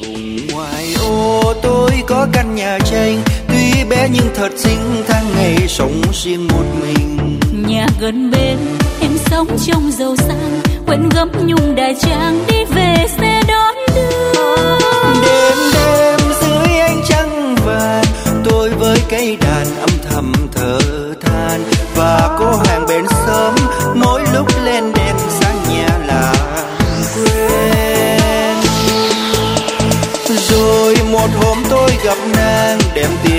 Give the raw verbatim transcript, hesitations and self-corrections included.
Vùng ngoại ô tôi có căn nhà tranh, tuy bé nhưng thật xinh, tháng ngày sống riêng một mình. Nhà gần bên em sống trong giàu sang, quên gấm nhung đại trang đi về xe đón đưa. Đêm đêm dưới ánh trăng vàng, tôi với cây đàn âm thầm thở than, và cô hàng bên sớm mỗi lúc lên đèn sang nhà là quên. Rồi một hôm tôi gặp nàng, đem tiền